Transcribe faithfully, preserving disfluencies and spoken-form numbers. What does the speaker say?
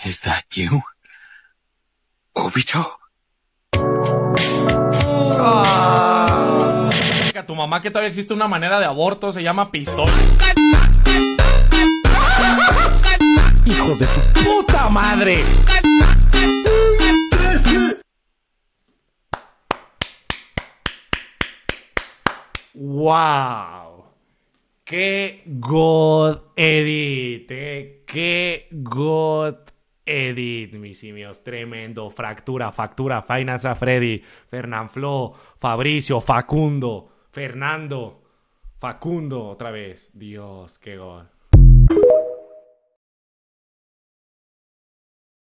Is that you? Obito? Ah. A tu mamá que todavía existe una manera de aborto, se llama pistola. ¡Hijos de su puta madre! ¡Wow! ¡Qué God Edit! Eh. ¡Qué God Edit, mis simios! Tremendo. Fractura, factura, Fainasa Freddy, Fernanfloo, Fabricio, Facundo, Fernando, Facundo, otra vez. Dios, qué God.